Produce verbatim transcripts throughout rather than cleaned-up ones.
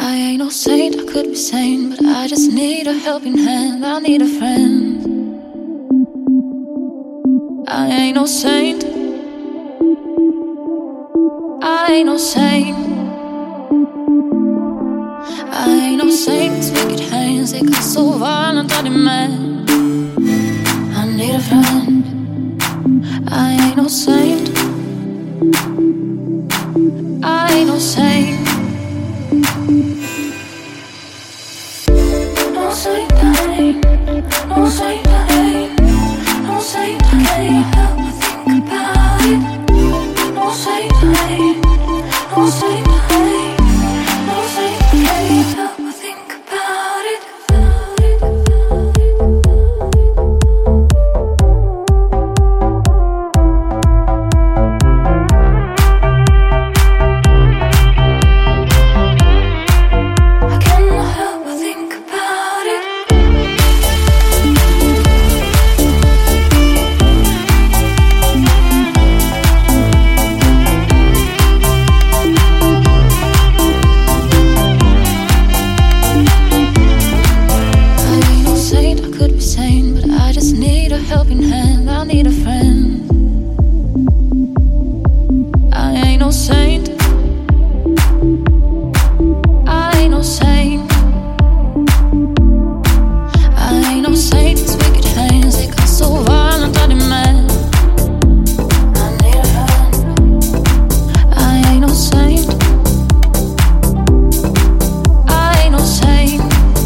I ain't no saint, I could be sane, but I just need a helping hand. I need a friend. I ain't no saint. I ain't no saint. I ain't no saint, 'cause wicked hands, they got so violent, I demand. I need a friend. I ain't no saint. I ain't no saint. No saint, I ain't. No saint, I ain't. No saint, I can't help but think about it. No saint, I ain't. No saint, I ain't. No saint, I can't help but think about it. I cannot help but think about it. I ain't no saint, I could be sane, but I just need a helping hand. I need a friend. I ain't no saint. I ain't no saint. I ain't no saint, 'cause wicked hands, they got so violent, I demand. I need a friend. I ain't no saint. I ain't no saint.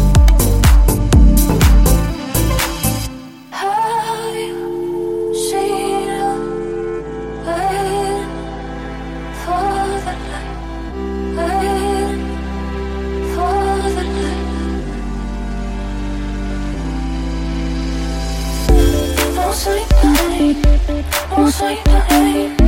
Have you seen her waiting for the light, waiting for the light? No saint, I ain't. No saint, I ain't.